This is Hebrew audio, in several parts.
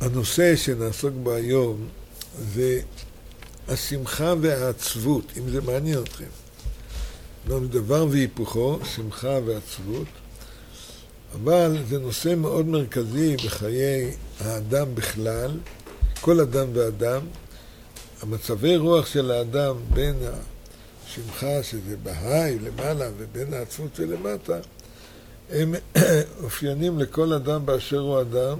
הנושא שנעסוק בו היום זה השמחה והעצבות, אם זה מעניין אתכם. דבר והיפוכו, שמחה ועצבות, אבל זה נושא מאוד מרכזי בחיי האדם בכלל, כל אדם ואדם. המצבי רוח של האדם בין השמחה שזה בהי למעלה ובין העצבות שלמטה, הם אופיינים לכל אדם באשר הוא אדם.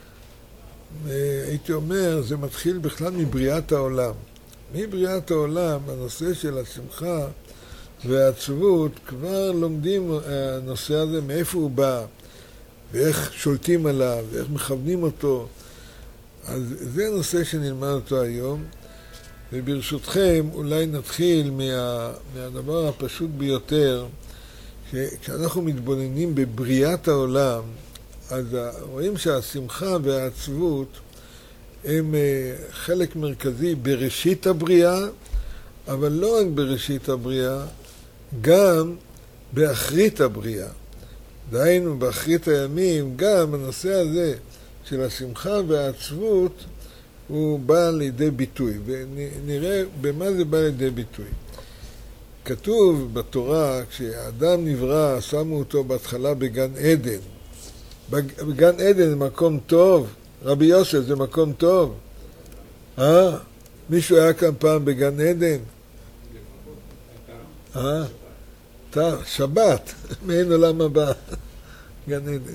הייתי אומר, זה מתחיל בכלל מבריאת העולם. מבריאת העולם, הנושא של השמחה והעצבות, כבר לומדים הנושא הזה, מאיפה הוא בא, ואיך שולטים עליו, ואיך מכוונים אותו. אז זה נושא שנלמד אותו היום, וברשותכם אולי נתחיל מהדבר הפשוט ביותר, כשאנחנו מתבוננים בבריאת העולם, אז רואים שהשמחה והעצבות הם חלק מרכזי בראשית הבריאה, אבל לא רק בראשית הבריאה, גם באחרית הבריאה. דהיינו, באחרית הימים, גם הנושא הזה של השמחה והעצבות הוא בא לידי ביטוי, ונראה במה זה בא לידי ביטוי. כתוב בתורה, כשהאדם נברא, שמו אותו בהתחלה בגן עדן. בגן עדן זה מקום טוב, רבי יוסף זה מקום טוב. מישהו היה כאן פעם בגן עדן? שבת, מעין עולם הבא, גן עדן.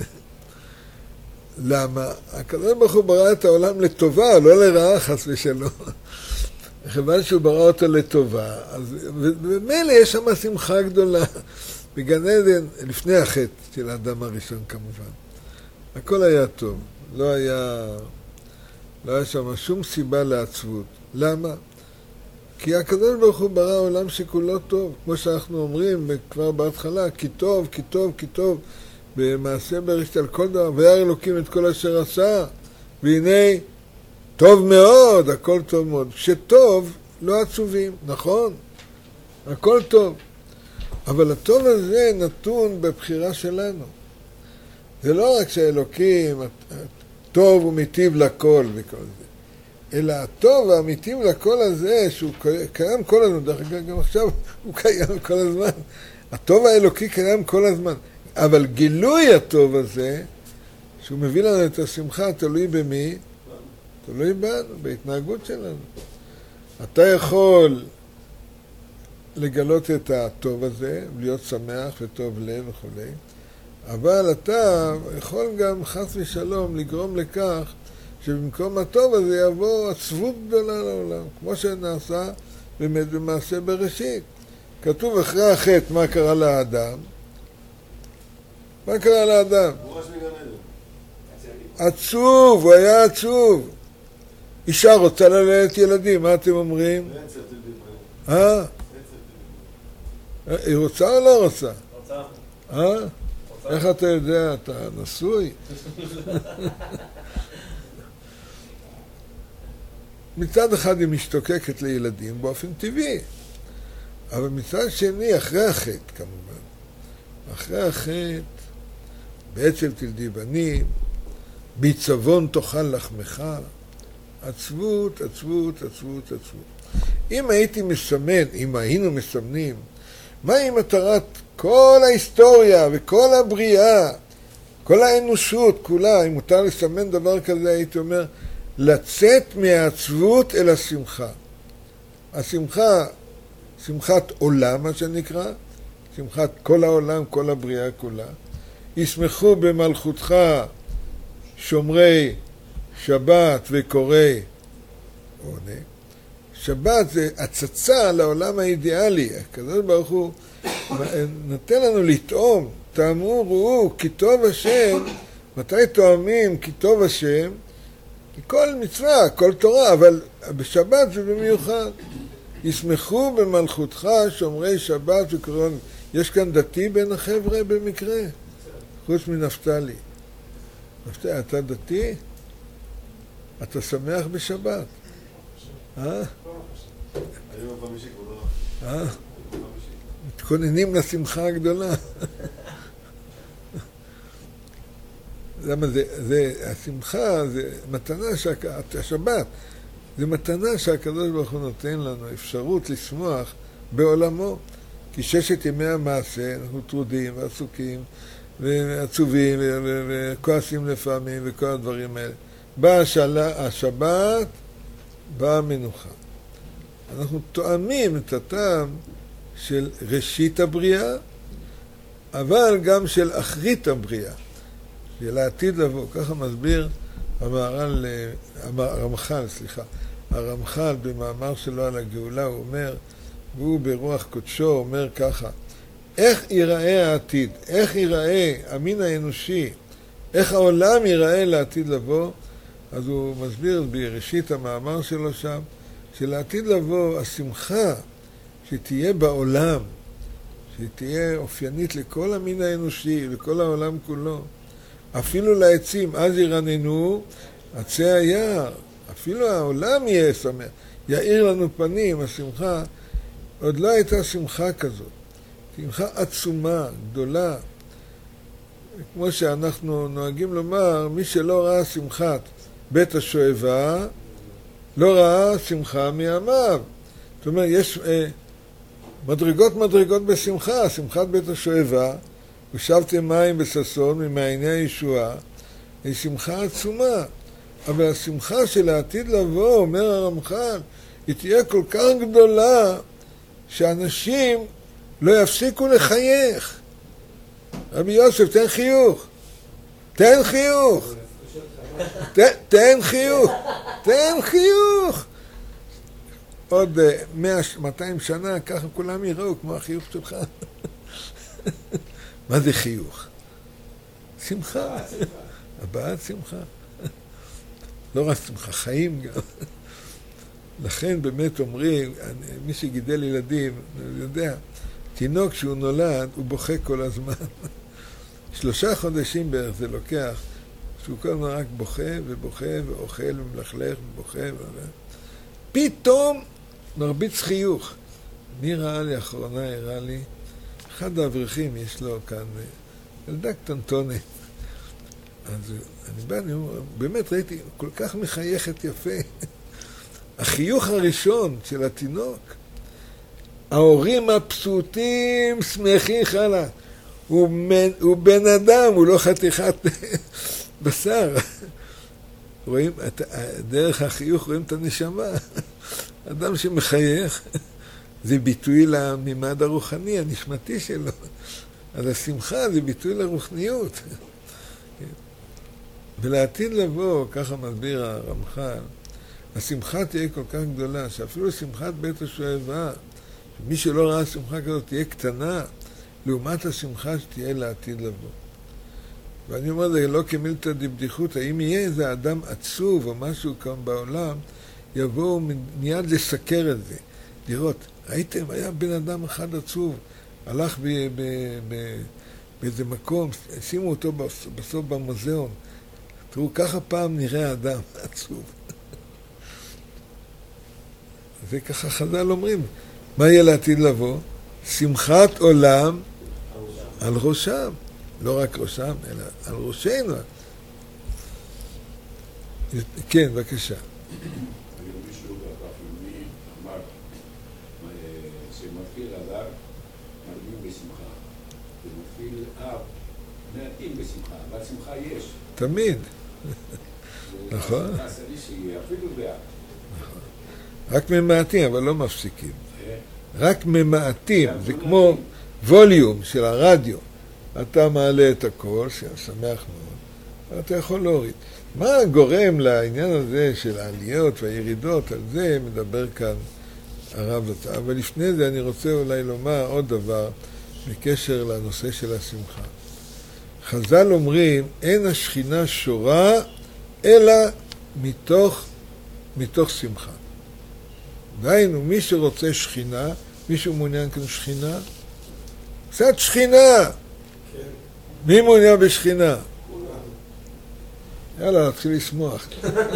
למה? הקדוש ברוך הוא ברא את העולם לטובה, לא לרעה חס ושלום. כיוון שהוא ברא אותו לטובה, אז במילא יש שם שמחה גדולה. בגן עדן, לפני החטא של האדם הראשון כמובן. הכל היה טוב, לא היה שם שום סיבה לעצבות. למה? כי הקדוש ברוך הוא ברא עולם שכולו טוב, כמו שאנחנו אומרים כבר בהתחלה, כי טוב, כי טוב, כי טוב, במעשה בראשית על כל דבר, וירא אלוקים את כל אשר עשה, והנה טוב מאוד, הכל טוב מאוד. כשטוב, לא עצובים, נכון? הכל טוב. אבל הטוב הזה נתון בבחירה שלנו. זה לא רק שהאלוקים טוב ומיטיב לכל וכל זה, אלא הטוב והמיטיב לכל הזה, שהוא קיים כל הזמן, דרך אגב גם עכשיו הוא קיים כל הזמן. הטוב האלוקי קיים כל הזמן. אבל גילוי הטוב הזה, שהוא מביא לנו את השמחה, תלוי במי? תלוי בנו, בהתנהגות שלנו. אתה יכול לגלות את הטוב הזה, להיות שמח וטוב לב וכו'. אבל אתה יכול גם חס ושלום לגרום לכך שבמקום הטוב הזה יבוא עצבות גדולה לעולם, כמו שנעשה באמת במעשה בראשית. כתוב אחרי החטא מה קרה לאדם? מה קרה לאדם? עצוב, הוא היה עצוב. אישה רוצה ללדת ילדים, מה אתם אומרים? היא רוצה או לא רוצה? רוצה. איך אתה יודע? אתה נשוי? מצד אחד היא משתוקקת לילדים באופן טבעי, אבל מצד שני, אחרי החטא כמובן, אחרי החטא, בעצם תלדי בנים, בעיצבון תאכל לחמך, עצבות, עצבות, עצבות, עצבות. אם היינו מסמנים, מהי מטרת כל ההיסטוריה וכל הבריאה, כל האנושות כולה, אם מותר לסמן דבר כזה, הייתי אומר, לצאת מהעצבות אל השמחה. השמחה, שמחת עולם, מה שנקרא, שמחת כל העולם, כל הבריאה כולה. ישמחו במלכותך שומרי שבת וקוראי עונה. שבת זה הצצה לעולם האידיאלי. הקדוש ברוך הוא נותן לנו לטעום. תאמרו, ראו, כי טוב השם. מתי תואמים כי טוב השם? כי כל מצווה, כל תורה, אבל בשבת זה במיוחד. ישמחו במלכותך שומרי שבת וקוראי עונה. יש כאן דתי בין החבר'ה במקרה? חוץ מנפתלי. נפתלי, אתה דתי? אתה שמח בשבת? מתכוננים לשמחה הגדולה. למה זה השמחה, זה מתנה השבת, זה מתנה שהקדוש ברוך הוא נותן לנו, אפשרות לשמוח בעולמו. כי 6 ימי המעשה, אנחנו טרודים ועסוקים ועצובים וכועסים לפעמים וכל הדברים האלה. באה השבת, באה המנוחה. אנחנו תואמים את הטעם של ראשית הבריאה, אבל גם של אחרית הבריאה, של העתיד לבוא. ככה מסביר הרמח"ל במאמר שלו על הגאולה, הוא אומר, והוא ברוח קודשו אומר ככה, איך ייראה העתיד, איך ייראה המין האנושי, איך העולם ייראה לעתיד לבוא. אז הוא מסביר בראשית המאמר שלו שם, שלעתיד לבוא השמחה שתהיה בעולם, שתהיה אופיינית לכל המין האנושי, לכל העולם כולו, אפילו לעצים, אז ירננו עצי היער, אפילו העולם יהיה שמח, יאיר לנו פנים, השמחה. עוד לא הייתה שמחה כזאת, שמחה עצומה, גדולה. כמו שאנחנו נוהגים לומר, מי שלא ראה שמחת בית השואבה, לא ראה שמחה מימיו. זאת אומרת, יש מדרגות בשמחה. שמחת בית השואבה, ושבתם מים בששון ממעייני הישועה, היא שמחה עצומה. אבל השמחה של העתיד לבוא, אומר הרמח"ל, היא תהיה כל כך גדולה, שאנשים לא יפסיקו לחייך. רבי יוסף, תן חיוך. תן חיוך. תן חיוך. תן חיוך. עוד 200 שנה, ככה כולם יראו כמו החיוך שלך. מה זה חיוך? שמחה. הבעת שמחה. לא רק שמחה, חיים גם. לכן באמת אומרים, מי שגידל ילדים, אני יודע, תינוק שהוא נולד, הוא בוכה כל הזמן. 3 חודשים בערך זה לוקח, שהוא כל הזמן רק בוכה ובוכה ואוכל ומלכלך ובוכה. פתאום מרביץ חיוך. מי ראה לי אחרונה, הראה לי, אחד האברכים יש לו כאן, ילדה קטנטונת. אז אני בא, באמת ראיתי, כל כך מחייכת יפה. החיוך הראשון של התינוק, ההורים הפשוטים שמחים חלה. הוא בן אדם, הוא לא חתיכת בשר. רואים, דרך החיוך רואים את הנשמה. אדם שמחייך, זה ביטוי לממד הרוחני, הנשמתי שלו. אז השמחה זה ביטוי לרוחניות. ולעתיד לבוא, ככה מסביר הרמח"ל, השמחה תהיה כל כך גדולה, שאפילו שמחת בית השואבה, מי שלא ראה שמחה כזאת תהיה קטנה, לעומת השמחה שתהיה לעתיד לבוא. ואני אומר, זה לא כמילתא דבדיחותא, אם יהיה איזה אדם עצוב או משהו כאן בעולם, יבואו מיד לסקר את זה. לראות, ראיתם, היה בן אדם אחד עצוב, הלך באיזה מקום, שימו אותו בסוף במוזיאון. תראו, ככה פעם נראה אדם עצוב. זה ככה חז"ל אומרים. מה יהיה לעתיד לבוא? שמחת עולם על ראשם. לא רק ראשם, אלא על ראשנו. כן, בבקשה. מישהו בפעמים אמר שמתחיל אדר מרבים בשמחה, ומתחיל אב מעטים בשמחה, אבל שמחה יש. תמיד. נכון? אפילו בעד. רק ממעטים, אבל לא מפסיקים. רק ממעטים, זה כמו ווליום של הרדיו. אתה מעלה את הכל, שמח מאוד, אתה יכול להוריד. מה גורם לעניין הזה של העליות והירידות? על זה מדבר כאן הרב. אבל לפני זה אני רוצה אולי לומר עוד דבר בקשר לנושא של השמחה. חז"ל אומרים, אין השכינה שורה אלא מתוך שמחה. דהיינו, מי שרוצה שכינה, מישהו מעוניין כאן שכינה? קצת שכינה! מי מעוניין בשכינה? יאללה, נתחיל לשמוח.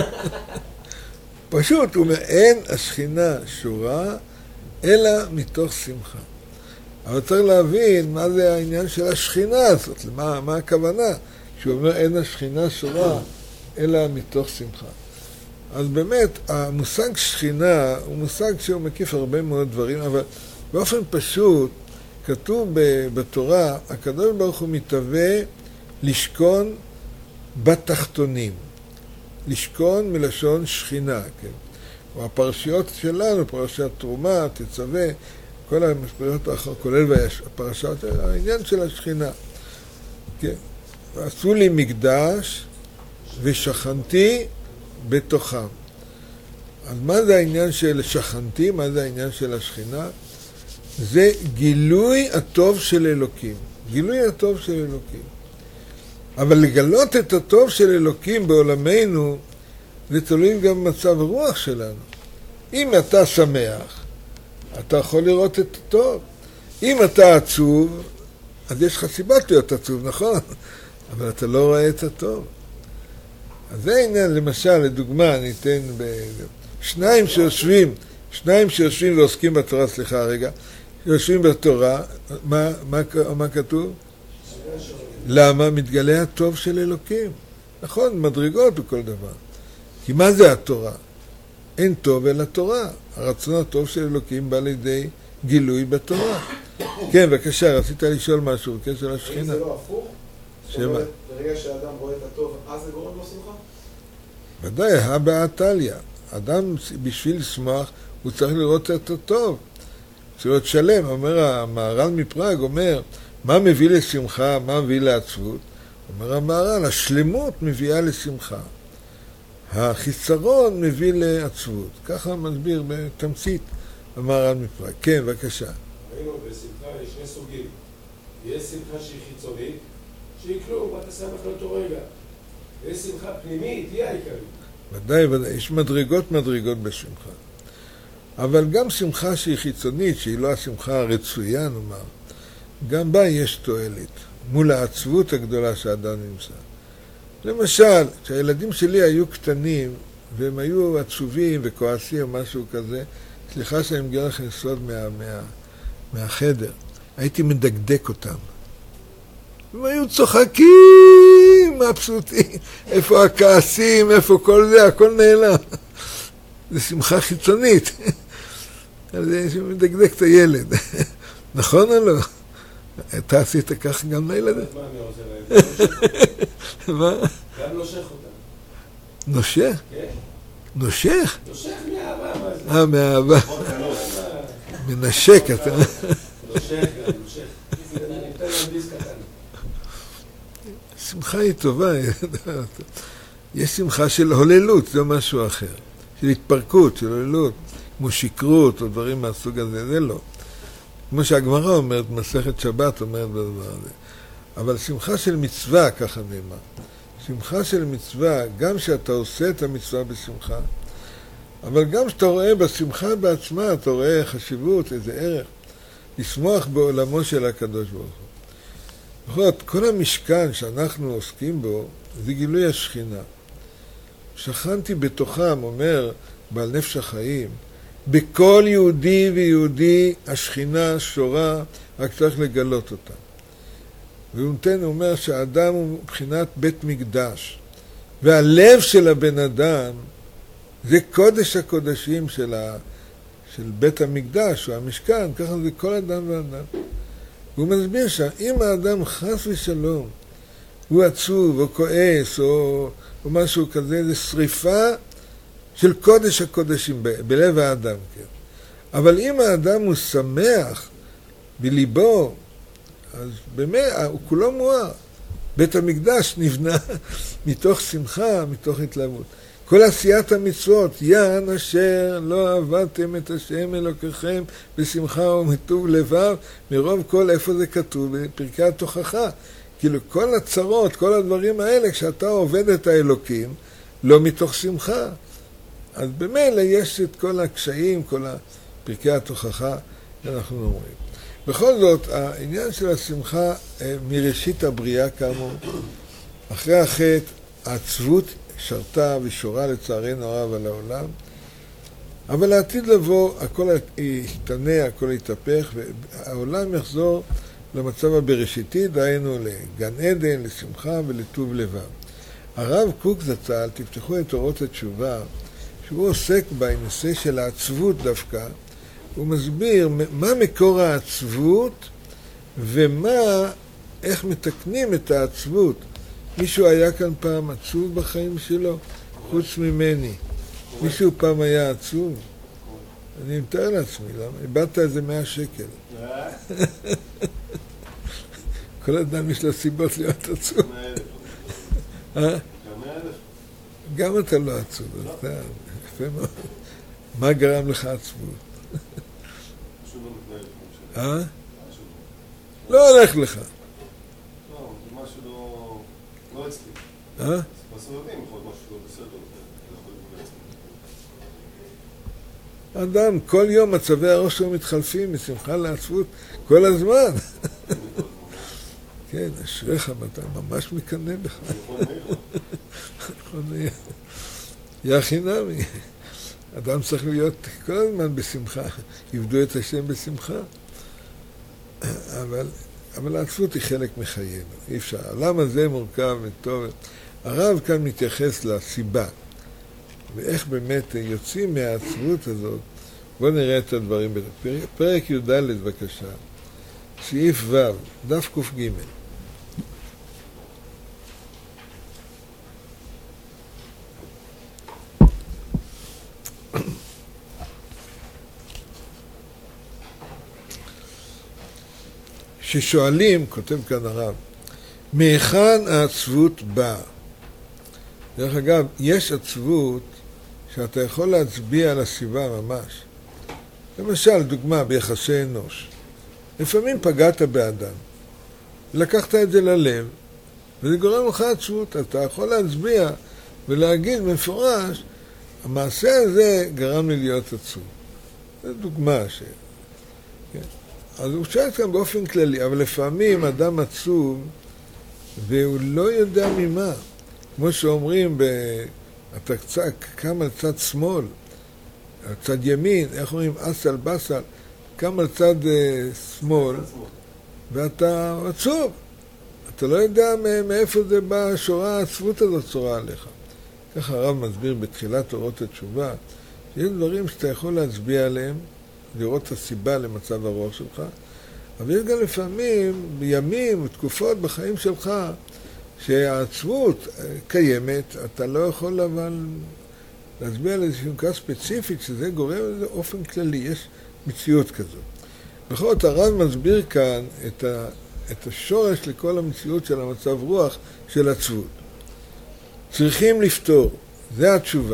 פשוט, הוא אומר, אין השכינה שורה, אלא מתוך שמחה. אבל צריך להבין מה זה העניין של השכינה הזאת, מה הכוונה. שהוא אומר אין השכינה שורה אלא מתוך שמחה. אז באמת המושג שכינה הוא מושג שהוא מקיף הרבה מאוד דברים, אבל באופן פשוט כתוב בתורה, הקדוש ברוך הוא מתהווה לשכון בתחתונים. לשכון מלשון שכינה, כן? או הפרשיות שלנו, פרשת תרומה, תצווה, כל המשפריות האחרות, כולל הפרשת, העניין של השכינה. כן? ועשו לי מקדש ושכנתי בתוכם. אז מה זה העניין של שכנתי? מה זה העניין של השכינה? זה גילוי הטוב של אלוקים. גילוי הטוב של אלוקים. אבל לגלות את הטוב של אלוקים בעולמנו, זה תלוי גם במצב הרוח שלנו. אם אתה שמח, אתה יכול לראות את הטוב. אם אתה עצוב, אז יש לך סיבות להיות עצוב, נכון? אבל אתה לא רואה את הטוב. אז זה העניין, למשל, לדוגמה, אני אתן שניים שיושבים ועוסקים בתורה, סליחה רגע, יושבים בתורה, מה כתוב? למה? מתגלה הטוב של אלוקים. נכון, מדרגות בכל דבר. כי מה זה התורה? אין טוב אלא תורה. הרצון הטוב של אלוקים בא לידי גילוי בתורה. כן, בבקשה, רצית לשאול משהו בקשר לשכינה. האם זה לא הפוך? שמה? ברגע שהאדם רואה את הטוב, אז זה גורם לו שמחה? ודאי, הבאה טליה. אדם בשביל לשמוח, הוא צריך לראות את הטוב. צריך להיות שלם. אומר המהר"ל מפראג, אומר, מה מביא לשמחה, מה מביא לעצבות? אומר המהר"ל, השלמות מביאה לשמחה. החיסרון מביא לעצבות. ככה מסביר בתמצית המהר"ל מפראג. כן, בבקשה. ראינו, בשמחה יש שני סוגים. יש שמחה שהיא חיצונית, שהיא כלום, אתה שמח לאותו רגע. ויש שמחה פנימית, היא העיקרית. ודאי, ודאי, יש מדרגות בשמחה. אבל גם שמחה שהיא חיצונית, שהיא לא השמחה הרצויה, נאמר, גם בה יש תועלת, מול העצבות הגדולה שהאדם נמצא. למשל, כשהילדים שלי היו קטנים, והם היו עצובים וכועסים או משהו כזה, סליחה שאני מגיע לכם סוד מהחדר, הייתי מדקדק אותם. הם היו צוחקים, מבסוטים, איפה הכעסים, איפה כל זה, הכל נעלם. זה שמחה חיצונית. אז זה מדקדק את הילד. נכון או לא? אתה עשית כך גם לילדים? מה אני עושה להם? מה? גם נושך אותם. נושך? כן. נושך? נושך מאהבה, מה זה? מאהבה. מנשק אתה. נושך גם, נושך. אני נותן להם דיסק קטן. שמחה היא טובה. יש שמחה של הוללות, זה משהו אחר. של התפרקות, של הוללות, כמו שקרות או דברים מהסוג הזה, זה לא. כמו שהגמרא אומרת, מסכת שבת אומרת בדבר הזה. אבל שמחה של מצווה, ככה נאמר. שמחה של מצווה, גם שאתה עושה את המצווה בשמחה, אבל גם שאתה רואה בשמחה בעצמה, אתה רואה חשיבות, איזה ערך, לשמוח בעולמו של הקדוש ברוך הוא. בכל זאת, כל המשכן שאנחנו עוסקים בו, זה גילוי השכינה. שכנתי בתוכם, אומר בעל נפש החיים, בכל יהודי ויהודי השכינה שורה, רק צריך לגלות אותה. והוא אומר שהאדם הוא מבחינת בית מקדש, והלב של הבן אדם זה קודש הקודשים של בית המקדש, או המשכן, ככה זה כל אדם ואדם. והוא מסביר שאם האדם חס ושלום, הוא עצוב או כועס או משהו כזה, זה שריפה של קודש הקודשים בלב האדם. כן. אבל אם האדם הוא שמח בליבו, אז באמת הוא כולו מואר. בית המקדש נבנה מתוך שמחה, מתוך התלהבות. כל עשיית המצוות, יען אשר לא עבדתם את השם אלוקיכם בשמחה ומטוב לבב, מרוב כל איפה זה כתוב, בפרקי התוכחה. כאילו כל הצרות, כל הדברים האלה, כשאתה עובד את האלוקים, לא מתוך שמחה. אז במילא יש את כל הקשיים, כל פרקי התוכחה שאנחנו אומרים. בכל זאת, העניין של השמחה מראשית הבריאה כאמור, אחרי החטא, העצבות שרתה ושורה לצערנו הרב על העולם, אבל לעתיד לבוא, הכל ישתנה, הכל יתהפך, והעולם יחזור למצב הבראשיתי, דהיינו לגן עדן, לשמחה ולטוב לבב. הרב קוק זצ"ל, תפתחו את אורות התשובה, שהוא עוסק בנושא של העצבות דווקא, הוא מסביר מה מקור העצבות איך מתקנים את העצבות. מישהו היה כאן פעם עצוב בחיים שלו? חוץ ממני. מישהו פעם היה עצוב? אני מתאר לעצמי, למה? איבדת איזה 100 שקל. כל אדם יש לו סיבות להיות עצוב. 100,000. גם אתה לא עצוב, אז אתה יפה מאוד. מה גרם לך עצבות? משהו לא מתנהל כמו שלי. לא הולך לך. לא, משהו לא אצלי. בסובבים יכול להיות משהו לא בסדר. אדם, כל יום מצבי הראש שלו מתחלפים משמחה לעצבות כל הזמן. כן, אשריך, אתה ממש מקנא בך. יא חינמי. אדם צריך להיות כל הזמן בשמחה, יבדו את השם בשמחה. אבל העצבות היא חלק מחיינו, אי אפשר. העולם הזה מורכב וטוב. הרב כאן מתייחס לסיבה, ואיך באמת יוצאים מהעצבות הזאת. בואו נראה את הדברים. פרק י"ד בבקשה, סעיף ו', דף ק"ג. ששואלים, כותב כאן הרב, מהיכן העצבות באה? דרך אגב, יש עצבות שאתה יכול להצביע על הסיבה ממש. למשל, דוגמה, ביחסי אנוש. לפעמים פגעת באדם, לקחת את זה ללב, וזה גורם לך עצבות. אתה יכול להצביע ולהגיד במפורש, המעשה הזה גרם לי להיות עצוב. זו דוגמה ש... כן. אז הוא שואל כאן באופן כללי, אבל לפעמים אדם עצוב והוא לא יודע ממה. כמו שאומרים, אתה קצת קם על צד שמאל, על צד ימין, איך אומרים? אסל בסל, קם על צד שמאל, ואתה עצוב. אתה לא יודע מאיפה זה בא, שורה העצבות הזאת צורה עליך. ככה הרב מסביר בתחילת אורות התשובה, שיש דברים שאתה יכול להצביע עליהם, לראות את הסיבה למצב הרוח שלך, אבל יש גם לפעמים, בימים ותקופות בחיים שלך, שהעצבות קיימת, אתה לא יכול אבל להצביע על איזושהי נקודה ספציפית, שזה גורם לזה אופן כללי, יש מציאות כזאת. בכל זאת, הרב מסביר כאן את השורש לכל המציאות של המצב רוח של עצבות. צריכים לפתור, זה התשובה,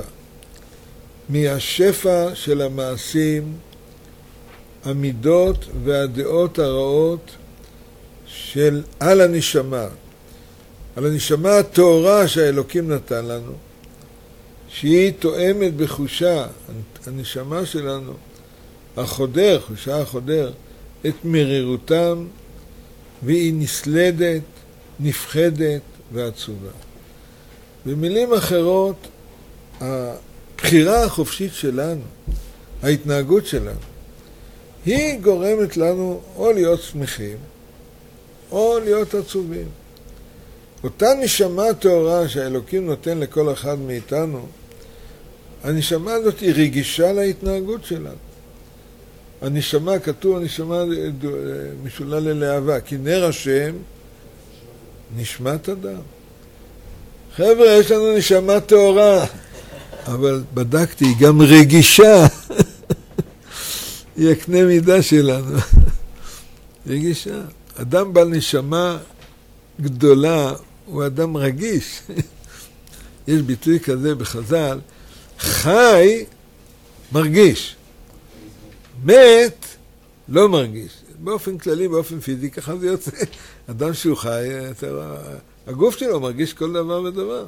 מהשפע של המעשים, המידות והדעות הרעות של על הנשמה, על הנשמה הטהורה שהאלוקים נתן לנו, שהיא תואמת בחושה, הנשמה שלנו, החודר, חושה החודר, את מרירותם, והיא נסלדת, נפחדת ועצובה. במילים אחרות, הבחירה החופשית שלנו, ההתנהגות שלנו, היא גורמת לנו או להיות שמחים, או להיות עצובים. אותה נשמה טהורה שהאלוקים נותן לכל אחד מאיתנו, הנשמה הזאת היא רגישה להתנהגות שלנו. הנשמה, כתוב, הנשמה משולל ללהבה, כי נר השם נשמת אדם. חבר'ה, יש לנו נשמה טהורה, אבל בדקתי, היא גם רגישה. היא הקנה מידה שלנו. רגישה. אדם בעל נשמה גדולה הוא אדם רגיש. יש ביטוי כזה בחז"ל, חי מרגיש, מת לא מרגיש. באופן כללי, באופן פיזי, ככה זה יוצא. אדם שהוא חי, הגוף שלו מרגיש כל דבר ודבר.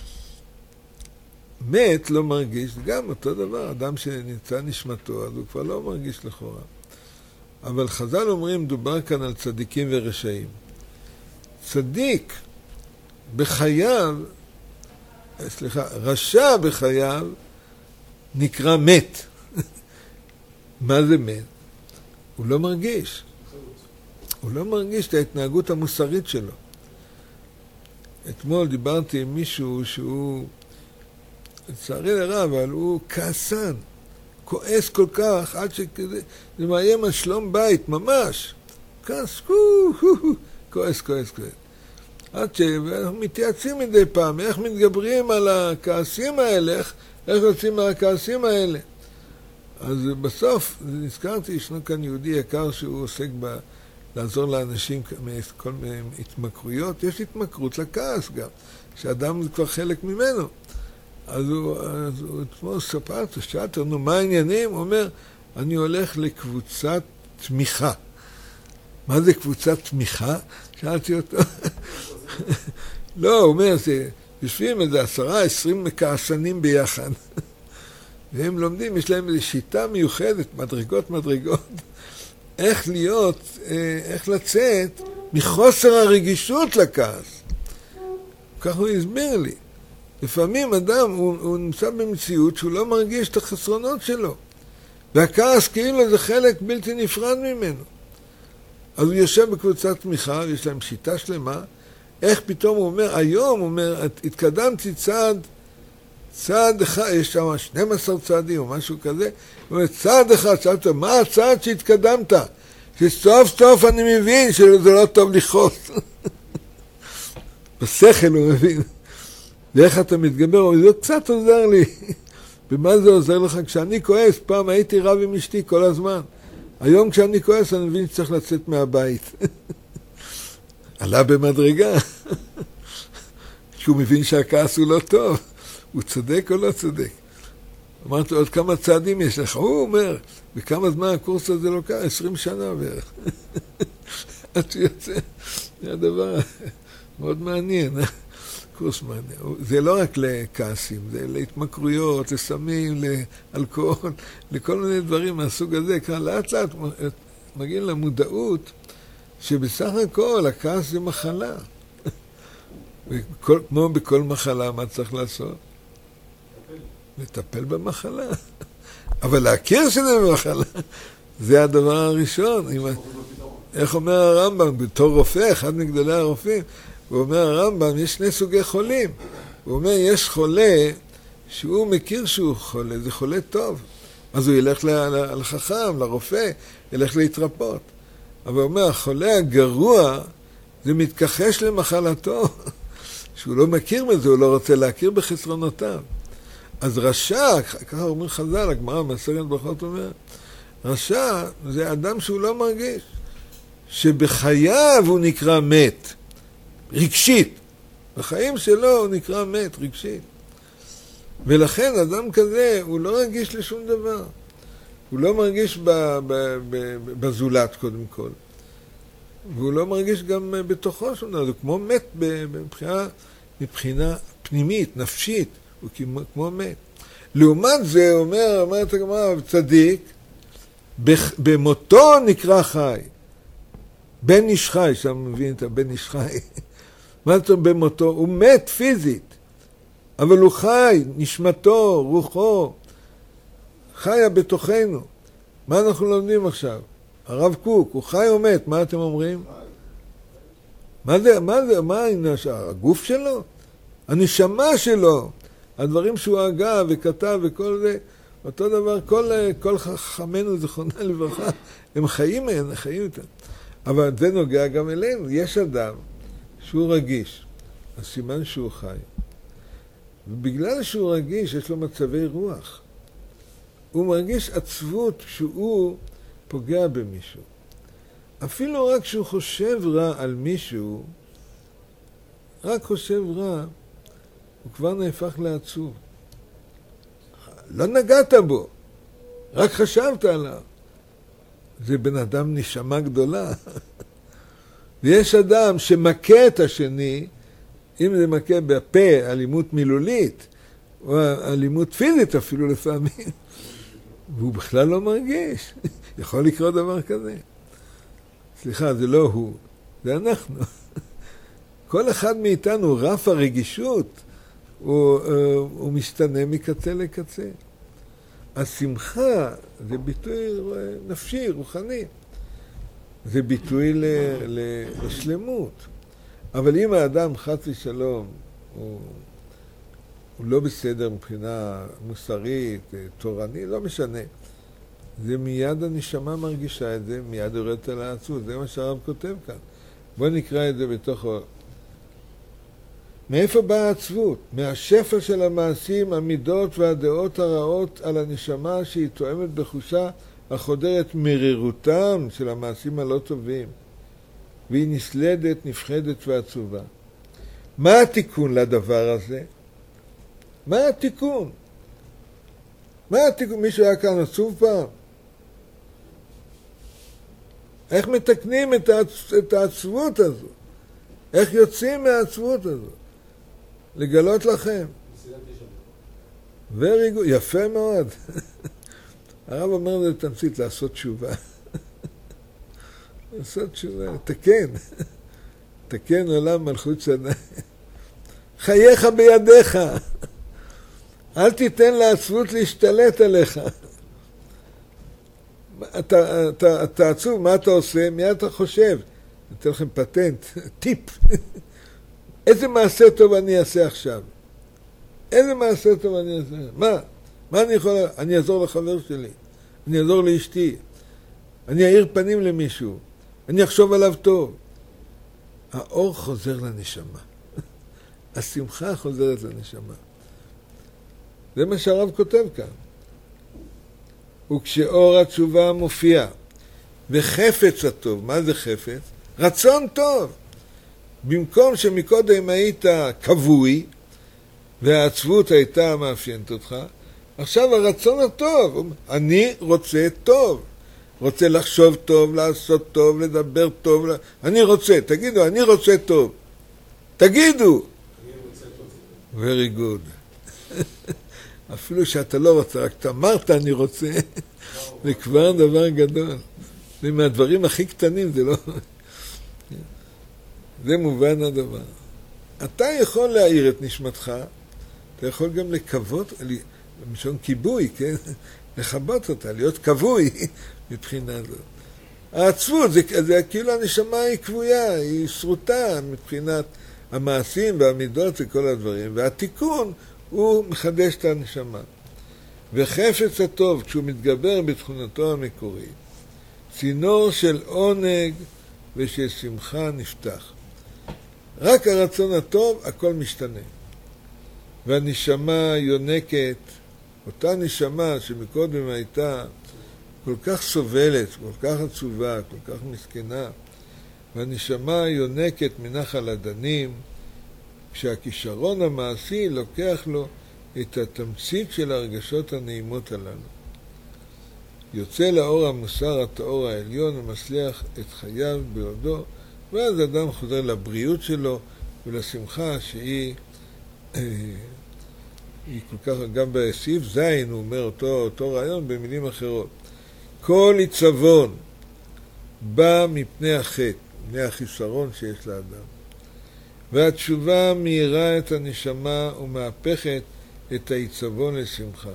מת לא מרגיש, גם אותו דבר. אדם שנמצא נשמתו, אז הוא כבר לא מרגיש לכאורה. אבל חז"ל אומרים, דובר כאן על צדיקים ורשעים. צדיק בחייו, רשע בחייו, נקרא מת. מה זה מת? הוא לא מרגיש. הוא לא מרגיש את ההתנהגות המוסרית שלו. אתמול דיברתי עם מישהו שהוא, לצערי לרע, אבל הוא כעסן, כועס כל כך, עד שכזה, זה מאיים על שלום בית, ממש. כעס, כועס. עד שאנחנו מתייעצים מדי פעם, איך מתגברים על הכעסים האלה, איך יוצאים מהכעסים האלה. אז בסוף, נזכרתי, ישנו כאן יהודי יקר שהוא עוסק לעזור לאנשים מכל מיני התמכרויות. יש התמכרות לכעס גם, שאדם זה כבר חלק ממנו. אז הוא אתמול ספרתי, שאלתי, מה העניינים? הוא אומר, אני הולך לקבוצת תמיכה. מה זה קבוצת תמיכה? שאלתי אותו. לא, הוא אומר, יושבים איזה 10-20 מכעסנים ביחד. והם לומדים, יש להם איזו שיטה מיוחדת, מדרגות, איך להיות, איך לצאת מחוסר הרגישות לכעס. כך הוא הסביר לי. לפעמים אדם, הוא נמצא במציאות שהוא לא מרגיש את החסרונות שלו. והכעס כאילו זה חלק בלתי נפרד ממנו. אז הוא יושב בקבוצת תמיכה, יש להם שיטה שלמה, איך פתאום הוא אומר, היום הוא אומר, התקדמתי צעד אחד, יש שם 12 צעדים או משהו כזה, הוא אומר, צעד אחד, שאלת, מה הצעד שהתקדמת? שסוף סוף אני מבין שזה לא טוב לכעוס. בשכל הוא מבין. ואיך אתה מתגבר, הוא אומר, זה קצת עוזר לי. במה זה עוזר לך? כשאני כועס, פעם הייתי רב עם אשתי כל הזמן. היום כשאני כועס, אני מבין שצריך לצאת מהבית. עלה במדרגה. שהוא מבין שהכעס הוא לא טוב. הוא צודק או לא צודק? אמרתי, עוד כמה צעדים יש לך? הוא אומר, וכמה זמן הקורס הזה לוקח? 20 שנה בערך. עד שיוצא. זה הדבר מאוד מעניין. קורס מעניין. זה לא רק לכעסים, זה להתמכרויות, לסמים, לאלכוהול, לכל מיני דברים מהסוג הזה. כאן לאט לאט מגיעים למודעות שבסך הכל הכעס זה מחלה. כמו בכל מחלה, מה צריך לעשות? לטפל במחלה. אבל להכיר שזה במחלה, זה הדבר הראשון. איך אומר הרמב"ם? בתור רופא, אחד מגדולי הרופאים, הוא אומר הרמב"ם, יש שני סוגי חולים. הוא אומר, יש חולה שהוא מכיר שהוא חולה, זה חולה טוב. אז הוא ילך לחכם, לרופא, ילך להתרפות. אבל הוא אומר, החולה הגרוע, זה מתכחש למחלתו. שהוא לא מכיר בזה, הוא לא רוצה להכיר בחסרונותיו. אז רשע, ככה אומרים חז"ל, הגמרא במסכת ברכות אומר, רשע זה אדם שהוא לא מרגיש, שבחייו הוא נקרא מת, רגשית. בחיים שלו הוא נקרא מת, רגשית. ולכן אדם כזה הוא לא רגיש לשום דבר. הוא לא מרגיש בזולת קודם כל. והוא לא מרגיש גם בתוכו שום דבר. הוא כמו מת מבחינה פנימית, נפשית. הוא כמו מת. לעומת זה, אומרת הגמרא, צדיק, במותו נקרא חי. בן איש חי, שם מבין את הבן איש חי. מה זאת אומרת במותו? הוא מת פיזית. אבל הוא חי, נשמתו, רוחו, חיה בתוכנו. מה אנחנו לומדים עכשיו? הרב קוק, הוא חי או מת? מה אתם אומרים? מה הגוף שלו? הנשמה שלו. הדברים שהוא הגה וכתב וכל זה, אותו דבר, כל חכמינו זכרונה לברכה, הם חיים איתם. אבל זה נוגע גם אלינו. יש אדם שהוא רגיש, אז סימן שהוא חי. ובגלל שהוא רגיש, יש לו מצבי רוח. הוא מרגיש עצבות שהוא פוגע במישהו. אפילו רק שהוא חושב רע על מישהו, רק חושב רע, הוא כבר נהפך לעצוב. לא נגעת בו, רק חשבת עליו. זה בן אדם נשמה גדולה. ויש אדם שמכה את השני, אם זה מכה בפה, אלימות מילולית, או אלימות פיזית אפילו לפעמים, והוא בכלל לא מרגיש. יכול לקרות דבר כזה. סליחה, זה לא הוא, זה אנחנו. כל אחד מאיתנו, רף הרגישות, הוא משתנה מקצה לקצה. השמחה זה ביטוי נפשי, רוחני. זה ביטוי לשלמות. אבל אם האדם חס ושלום הוא לא בסדר מבחינה מוסרית, תורני, לא משנה. זה מיד הנשמה מרגישה את זה, מיד יורדת על העצבות. זה מה שהרב כותב כאן. בואו נקרא את זה בתוך... מאיפה באה העצבות? מהשפע של המעשים, המידות והדעות הרעות על הנשמה שהיא תואמת בחושה החודרת מרירותם של המעשים הלא טובים. והיא נסלדת, נפחדת ועצובה. מה התיקון לדבר הזה? מה התיקון? מה התיקון? מישהו היה כאן עצוב פעם? איך מתקנים את העצבות הזו? איך יוצאים מהעצבות הזו? לגלות לכם. very good, יפה מאוד. הרב אומר זה תמצית, לעשות תשובה. לעשות תשובה, תקן. תקן עולם מלכות שנה. חייך בידיך. אל תיתן לעצבות להשתלט עליך. אתה עצוב, מה אתה עושה? מיד אתה חושב. אתן לכם פטנט, טיפ. איזה מעשה טוב אני אעשה עכשיו? איזה מעשה טוב אני אעשה? מה אני יכול... אני אעזור לחבר שלי. אני אעזור לאשתי. אני אעיר פנים למישהו. אני אחשוב עליו טוב. האור חוזר לנשמה. השמחה חוזרת לנשמה. זה מה שהרב כותב כאן. וכשאור התשובה מופיע, וחפץ הטוב, מה זה חפץ? רצון טוב. במקום שמקודם היית כבוי, והעצבות הייתה מאפיינת אותך, עכשיו הרצון הטוב, אני רוצה טוב. רוצה לחשוב טוב, לעשות טוב, לדבר טוב. אני רוצה, תגידו, אני רוצה טוב. תגידו. very good. אפילו שאתה לא רוצה, רק אתה אמרת אני רוצה, זה כבר דבר גדול. זה מהדברים הכי קטנים, זה לא... זה מובן הדבר. אתה יכול להעיר את נשמתך, אתה יכול גם לקוות, למשון כיבוי, כן? לחבות אותה, להיות כבוי מבחינה זאת. העצבות, זה כאילו הנשמה היא כבויה, היא שרוטה מבחינת המעשים והמידות וכל הדברים, והתיקון הוא מחדש את הנשמה. וחפץ הטוב, כשהוא מתגבר בתכונתו המקורית, צינור של עונג ושל שמחה נפתח. רק הרצון הטוב, הכל משתנה. והנשמה יונקת, אותה נשמה שמקודם הייתה כל כך סובלת, כל כך עצובה, כל כך מסכנה, והנשמה יונקת מנחל הדנים, כשהכישרון המעשי לוקח לו את התמצית של הרגשות הנעימות הללו. יוצא לאור המוסר הטהור העליון ומצליח את חייו בעודו, ואז אדם חוזר לבריאות שלו ולשמחה שהיא כל כך, גם בסעיף זין הוא אומר אותו רעיון במילים אחרות. כל עיצבון בא מפני החטא, מפני החיסרון שיש לאדם. והתשובה מהירה את הנשמה ומהפכת את העיצבון לשמחה.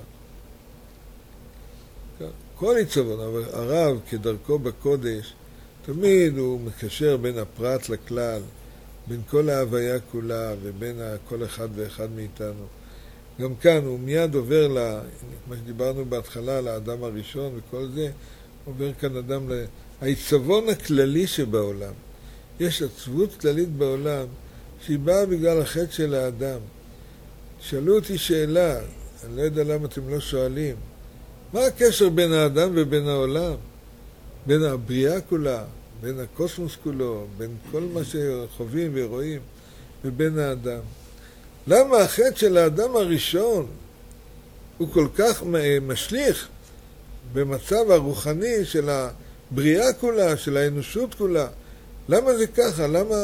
כל עיצבון, אבל הרב כדרכו בקודש, תמיד הוא מקשר בין הפרט לכלל, בין כל ההוויה כולה ובין כל אחד ואחד מאיתנו. גם כאן הוא מיד עובר, מה שדיברנו בהתחלה, לאדם הראשון וכל זה, עובר כאן אדם העיצבון הכללי שבעולם. יש עצבות כללית בעולם שהיא באה בגלל החטא של האדם. שאלו אותי שאלה, אני לא יודע למה אתם לא שואלים, מה הקשר בין האדם ובין העולם? בין הבריאה כולה, בין הקוסמוס כולו, בין כל מה שחווים ורואים, ובין האדם. למה החטא של האדם הראשון הוא כל כך משליך במצב הרוחני של הבריאה כולה, של האנושות כולה? למה זה ככה? למה...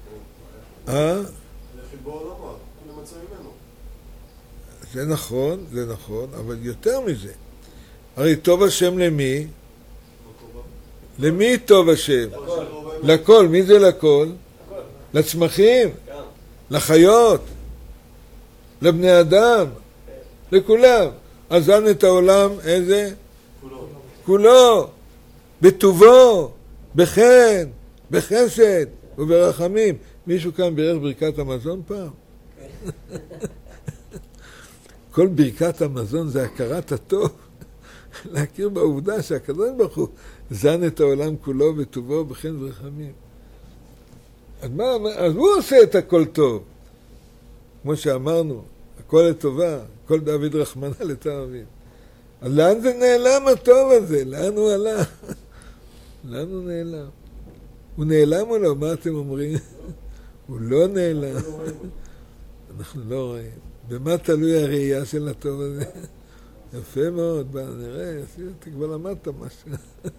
זה נכון, אבל יותר מזה. הרי טוב השם למי? למי טוב השם? לכל. מי זה לכל? לצמחים? לחיות? לבני אדם? לכולם. אזן את העולם איזה? כולו. בטובו. בחן, בחסד וברחמים. מישהו כאן בירך ברכת המזון פעם? כל ברכת המזון זה הכרת הטוב. להכיר בעובדה שהקדוש ברוך הוא זן את העולם כולו בטובו בחן ורחמים. אז הוא עושה את הכל טוב. כמו שאמרנו, הכל לטובה, כל דוד רחמנא לטהרין. אז לאן זה נעלם הטוב הזה? לאן הוא הלך? לאן הוא נעלם? הוא נעלם או לא? מה אתם אומרים? הוא לא נעלם. אנחנו לא רואים. במה תלוי הראייה של הטוב הזה? יפה מאוד, נראה, אתה כבר למדת משהו.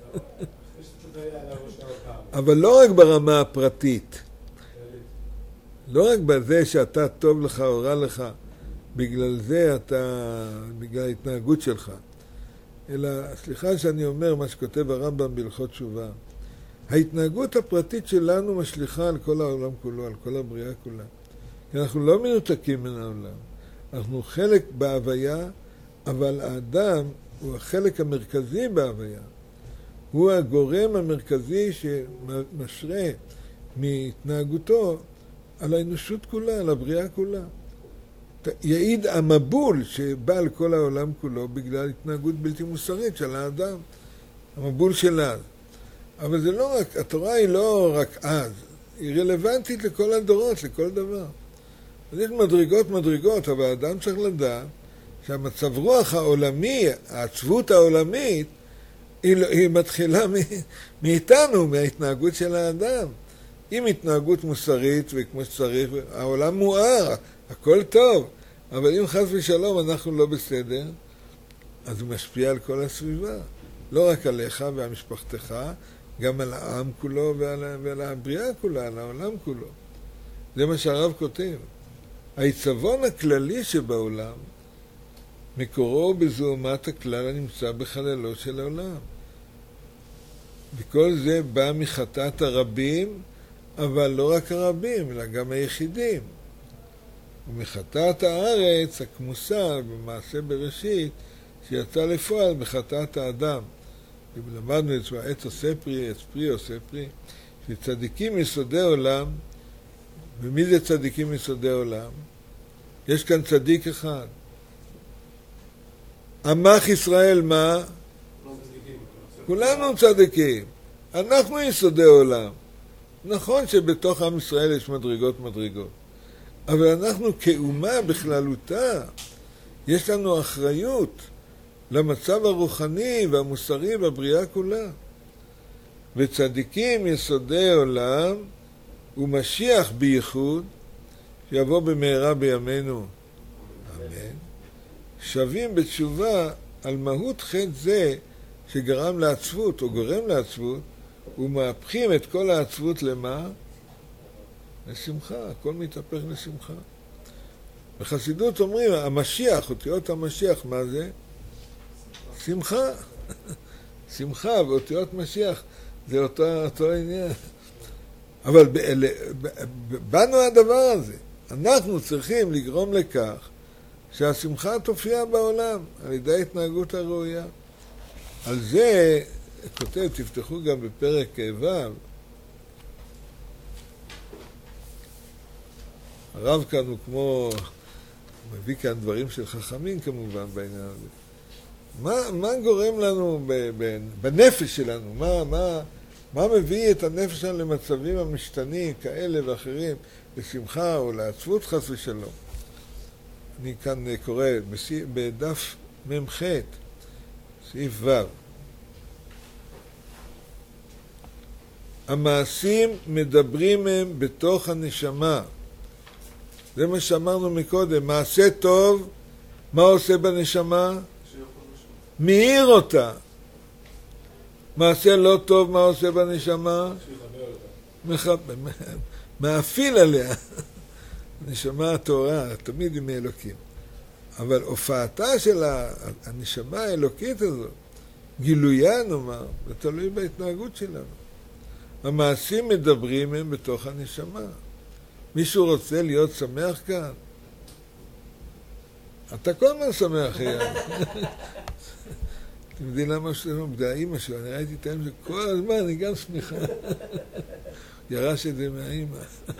אבל לא רק ברמה הפרטית. לא רק בזה שאתה טוב לך או רע לך, בגלל זה בגלל ההתנהגות שלך. אלא, סליחה שאני אומר מה שכותב הרמב"ם בהלכות תשובה. ההתנהגות הפרטית שלנו משליכה על כל העולם כולו, על כל הבריאה כולה. כי אנחנו לא מנותקים מן העולם. אנחנו חלק בהוויה, אבל האדם הוא החלק המרכזי בהוויה. הוא הגורם המרכזי שמשרה מהתנהגותו על האנושות כולה, על הבריאה כולה. יעיד המבול שבא על כל העולם כולו בגלל התנהגות בלתי מוסרית של האדם. המבול של אז. אבל זה לא רק, התורה היא לא רק אז, היא רלוונטית לכל הדורות, לכל דבר. אז יש מדרגות, אבל האדם צריך לדעת שהמצב רוח העולמי, העצבות העולמית, היא מתחילה מאיתנו, מההתנהגות של האדם. עם התנהגות מוסרית וכמו שצריך, העולם מואר, הכל טוב, אבל אם חס ושלום אנחנו לא בסדר, אז הוא משפיע על כל הסביבה. לא רק עליך ועל משפחתך, גם על העם כולו ועל הבריאה כולה, על העולם כולו. זה מה שהרב כותב. העיצבון הכללי שבעולם מקורו בזוהמת הכלל הנמצא בחללו של העולם. וכל זה בא מחטאת הרבים, אבל לא רק הרבים, אלא גם היחידים. ומחטאת הארץ הכמוסה במעשה בראשית שיצא לפועל בחטאת האדם. למדנו את זה, עץ עושה פרי, עץ פרי עושה פרי, שצדיקים יסודי עולם. ומי זה צדיקים יסודי עולם? יש כאן צדיק אחד. עמך ישראל מה? כולנו צדיקים. אנחנו יסודי עולם. נכון שבתוך עם ישראל יש מדרגות. אבל אנחנו כאומה בכללותה, יש לנו אחריות למצב הרוחני והמוסרי והבריאה כולה. וצדיקים יסודי עולם ומשיח בייחוד, שיבוא במהרה בימינו, אמן, שווים בתשובה על מהות חטא זה שגרם לעצבות או גורם לעצבות, ומהפכים את כל העצבות למה? לשמחה, הכל מתהפך לשמחה. בחסידות אומרים, המשיח, אותיות המשיח, מה זה? שמחה. שמחה ואותיות משיח, זה אותו עניין. אבל בנו הדבר הזה. אנחנו צריכים לגרום לכך שהשמחה תופיע בעולם על ידי ההתנהגות הראויה. על זה כותב, תפתחו גם בפרק ו', הרב כאן הוא כמו, הוא מביא כאן דברים של חכמים כמובן בעניין הזה. מה גורם לנו בנפש שלנו? מה מביא את הנפש שלנו למצבים המשתנים כאלה ואחרים, לשמחה או לעצבות חס ושלום? אני כאן קורא בדף מ"ח, סעיף ו'. המעשים מדברים הם בתוך הנשמה. זה מה שאמרנו מקודם. מעשה טוב, מה עושה בנשמה? מאיר אותה. מעשה לא טוב, מה עושה בנשמה? מאפיל עליה. הנשמה התורה, תמיד היא מאלוקים. אבל הופעתה של הנשמה האלוקית הזאת, גילויה נאמר, זה תלוי בהתנהגות שלנו. המעשים מדברים הם בתוך הנשמה. מישהו רוצה להיות שמח כאן? אתה כל הזמן שמח, אתם יודעים למה שלנו, בגלל האמא שלו, אני ראיתי את האמא שכל הזמן, אני גם שמחה. ירש את זה מהאמא.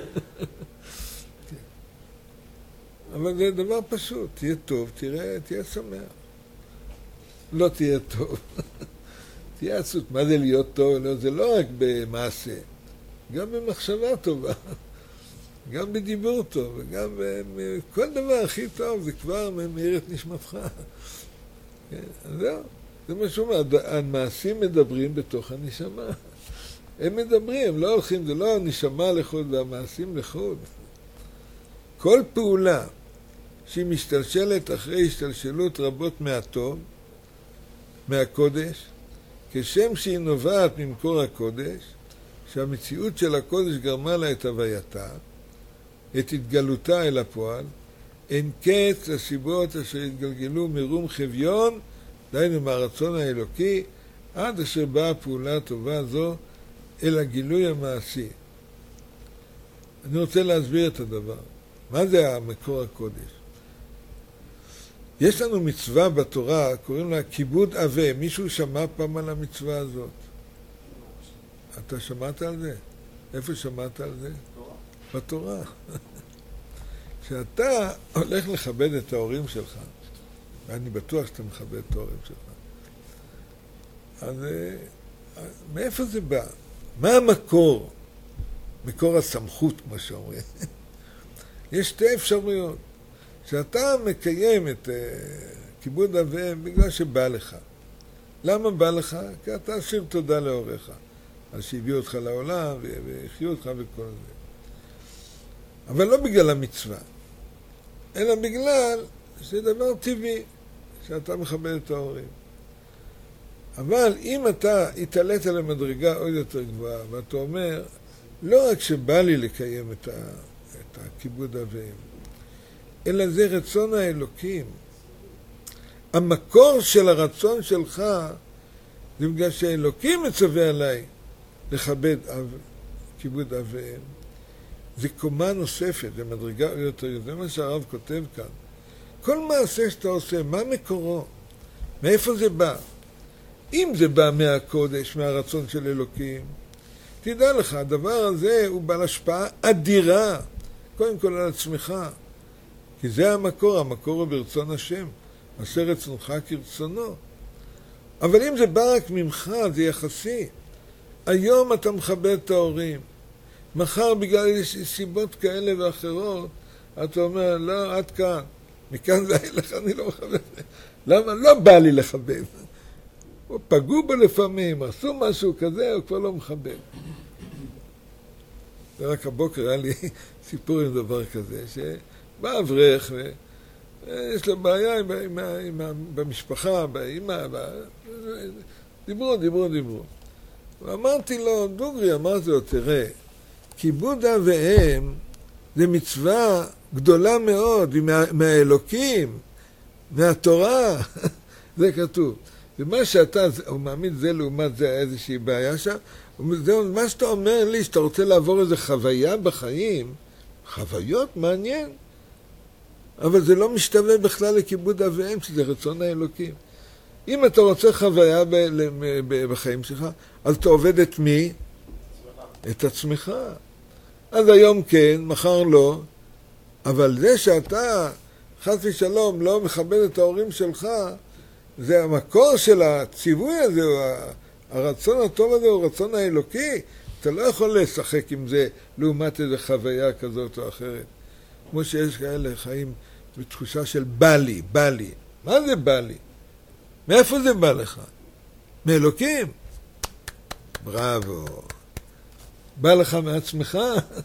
אבל זה דבר פשוט, תהיה טוב, תהיה שמח. לא תהיה טוב. תהיה עצות. מה זה להיות טוב? לא, זה לא רק במעשה, גם במחשבה טובה, גם בדיבור טוב, וגם כל דבר הכי טוב, זה כבר מאיר את נשמתך. כן, אז זהו, זה מה שאומר, המעשים מדברים בתוך הנשמה. הם מדברים, הם לא הולכים, זה לא הנשמה לחוד והמעשים לחוד. כל פעולה שהיא משתלשלת אחרי השתלשלות רבות מהטוב, מהקודש, כשם שהיא נובעת ממקור הקודש, שהמציאות של הקודש גרמה לה את הווייתה, את התגלותה אל הפועל, אין קץ לסיבות אשר התגלגלו מרום חביון, דהיינו מהרצון האלוקי, עד אשר באה הפעולה הטובה זו אל הגילוי המעשי. אני רוצה להסביר את הדבר. מה זה המקור הקודש? יש לנו מצווה בתורה, קוראים לה כיבוד אבה. מישהו שמע פעם על המצווה הזאת? אתה שמעת על זה? איפה שמעת על זה? בתורה. כשאתה הולך לכבד את ההורים שלך, ואני בטוח שאתה מכבד את ההורים שלך, אז מאיפה זה בא? מה המקור? מקור הסמכות, כמו שאומרים. יש שתי אפשרויות. שאתה מקיים את כיבוד אביהם בגלל שבא לך. למה בא לך? כי אתה אשיר תודה להוריך, על שהביאו אותך לעולם והחיו אותך וכל זה. אבל לא בגלל המצווה, אלא בגלל שזה דבר טבעי, שאתה מכבד את ההורים. אבל אם אתה התעלית למדרגה עוד יותר גבוהה, ואתה אומר, לא רק שבא לי לקיים את הכיבוד אביהם, אלא זה רצון האלוקים. המקור של הרצון שלך זה בגלל שהאלוקים מצווה עליי לכבד כיבוד אביהם. זה קומה נוספת, זה מדרגה יותר, זה מה שהרב כותב כאן. כל מעשה שאתה עושה, מה מקורו? מאיפה זה בא? אם זה בא מהקודש, מהרצון של אלוקים, תדע לך, הדבר הזה הוא בעל השפעה אדירה, קודם כל על עצמך. כי זה המקור הוא ברצון השם, עשה רצונך כרצונו. אבל אם זה בא רק ממך, זה יחסי. היום אתה מכבד את ההורים, מחר בגלל סיבות כאלה ואחרות, אתה אומר, לא, עד כאן, מכאן זה לך, אני לא מכבד. למה? לא בא לי לכבד. פגעו בו לפעמים, עשו משהו כזה, הוא כבר לא מכבד. ורק הבוקר היה לי סיפור עם דבר כזה, בא אברך, ויש לו בעיה במשפחה, באמא, דיברו. ואמרתי לו, דוגרי, אמרתי לו, תראה, כיבוד אביהם זה מצווה גדולה מאוד, מהאלוקים, מהתורה, זה כתוב. ומה שאתה, הוא מאמין זה לעומת זה איזושהי בעיה שם, מה שאתה אומר לי, שאתה רוצה לעבור איזו חוויה בחיים, חוויות מעניין, אבל זה לא משתווה בכלל לכיבוד אביהם, שזה רצון האלוקים. אם אתה רוצה חוויה בחיים שלך, אז אתה עובד את מי? את עצמך. אז היום כן, מחר לא, אבל זה שאתה, חס ושלום, לא מכבד את ההורים שלך, זה המקור של הציווי הזה, הרצון הטוב הזה הוא רצון האלוקי. אתה לא יכול לשחק עם זה לעומת איזו חוויה כזאת או אחרת. כמו שיש כאלה חיים בתחושה של בא לי. מה זה בא לי? מאיפה זה בא לך? מאלוקים? בראבו. בא לך מעצמך?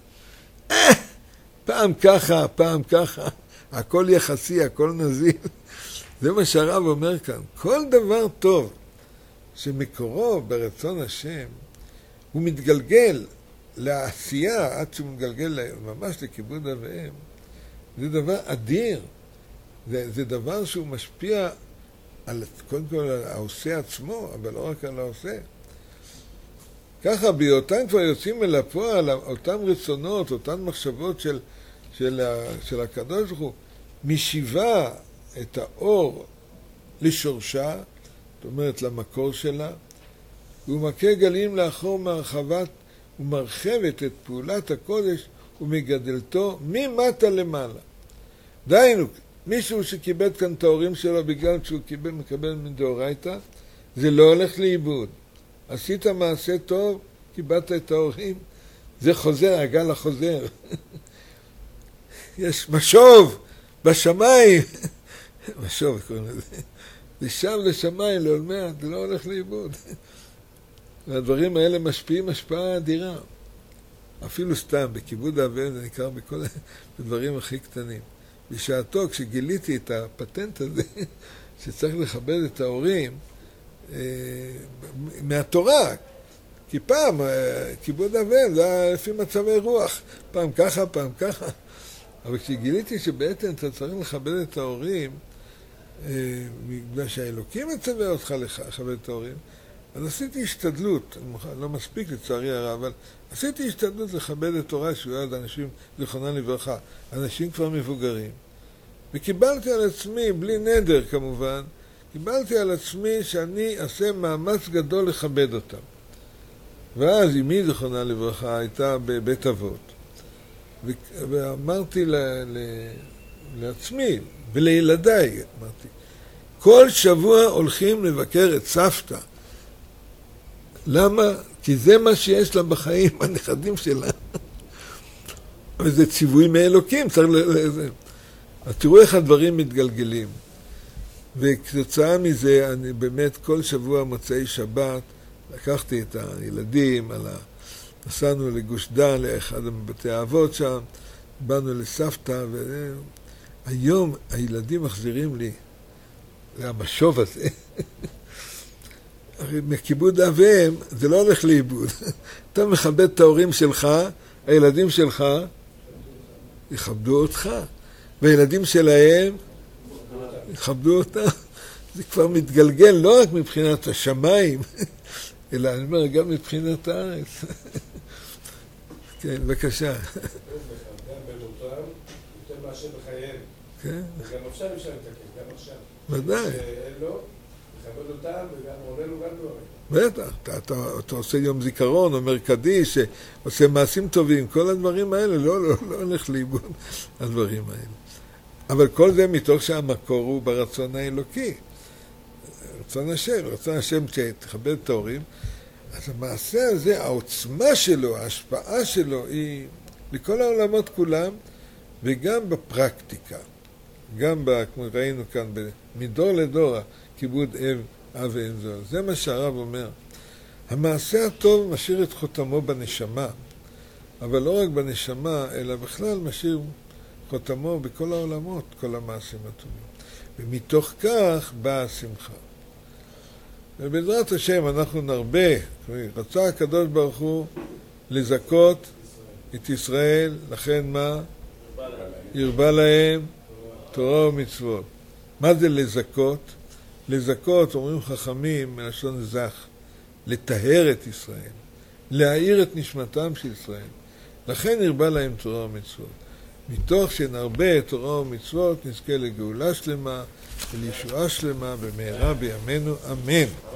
פעם ככה. הכל יחסי, הכל נזיל. זה מה שהרב אומר כאן. כל דבר טוב שמקורו ברצון השם, הוא מתגלגל לעשייה עד שהוא מתגלגל ממש לכיבוד אביהם. זה דבר אדיר. זה דבר שהוא משפיע על, קודם כל על העושה עצמו, אבל לא רק על העושה. ככה בהיותם כבר יוצאים אל הפועל, אותם רצונות, אותן מחשבות של הקדוש ברוך הוא, משיבה את האור לשורשה, זאת אומרת למקור שלה, והוא מכה גלים לאחור מהרחבת ומרחבת את פעולת הקודש ומגדלתו ממטה למעלה. דהיינו, מישהו שקיבל כאן את ההורים שלו בגלל שהוא מקבל מדאורייתא, זה לא הולך לאיבוד. עשית מעשה טוב, קיבלת את ההורים, זה חוזר, הגל החוזר. יש משוב בשמיים, משוב קוראים לזה, לשם לשמיים לעולמי, זה לא הולך לאיבוד. והדברים האלה משפיעים השפעה אדירה. אפילו סתם, בכיבוד האבל זה נקרא בכל הדברים הכי קטנים. בשעתו, כשגיליתי את הפטנט הזה, שצריך לכבד את ההורים, מהתורה, כי פעם כיבוד האבל זה היה לפי מצבי רוח, פעם ככה, פעם ככה. אבל כשגיליתי שבעצם אתה צריך לכבד את ההורים, בגלל שהאלוקים מצווה אותך לכבד את ההורים, אז עשיתי השתדלות, לא מספיק לצערי הרב, אבל עשיתי השתדלות לכבד את תורה שיועד אנשים, זיכרונם לברכה, אנשים כבר מבוגרים. וקיבלתי על עצמי, בלי נדר כמובן, קיבלתי על עצמי שאני אעשה מאמץ גדול לכבד אותם. ואז אמי זיכרונה לברכה הייתה בבית אבות. ואמרתי לעצמי ולילדיי, אמרתי, כל שבוע הולכים לבקר את סבתא. למה? כי זה מה שיש לה בחיים, הנכדים שלה. וזה ציווי מאלוקים, צריך אז תראו איך הדברים מתגלגלים. וכתוצאה מזה, אני באמת כל שבוע מוצאי שבת, לקחתי את הילדים, נסענו לגוש דן, לאחד מבתי האבות שם, באנו לסבתא, והיום הילדים מחזירים לי, המשוב הזה, מכיבוד אביהם, זה לא הולך לאיבוד. אתה מכבד את ההורים שלך, הילדים שלך יכבדו אותך, והילדים שלהם יכבדו אותם. זה כבר מתגלגל לא רק מבחינת השמיים, אלא אני אומר גם מבחינת הארץ. כן, בבקשה. גם במותם, יותר מאשר בחייהם. כן. וגם עכשיו אפשר לתקן, גם עכשיו. ודאי. שאין לו, לכבד אותם וגם עולה לו גם דברים. בטח, אתה עושה יום זיכרון, אומר קדיש, עושה מעשים טובים, כל הדברים האלה לא הולך לאיבוד, הדברים האלה. אבל כל זה מתוך שהמקור הוא ברצון האלוקי. רצון השם שתכבד את ההורים, אז המעשה הזה, העוצמה שלו, ההשפעה שלו היא לכל העולמות כולם, וגם בפרקטיקה. גם, כמו ראינו כאן, מדור לדור, כיבוד אב ואם זו. זה מה שהרב אומר. המעשה הטוב משאיר את חותמו בנשמה, אבל לא רק בנשמה, אלא בכלל משאיר חותמו בכל העולמות, כל המעשים הטובים. ומתוך כך באה השמחה. ובעזרת השם אנחנו נרבה, רצה הקדוש ברוך הוא לזכות את ישראל, לכן מה? ירבה להם תורה ומצוות. מה זה לזכות? לזכות, אומרים חכמים, מלשון זך, לטהר את ישראל, להאיר את נשמתם של ישראל. לכן ירבה להם תורה ומצוות. מתוך שנרבה תורה ומצוות נזכה לגאולה שלמה ולישועה שלמה במהרה בימינו, אמן.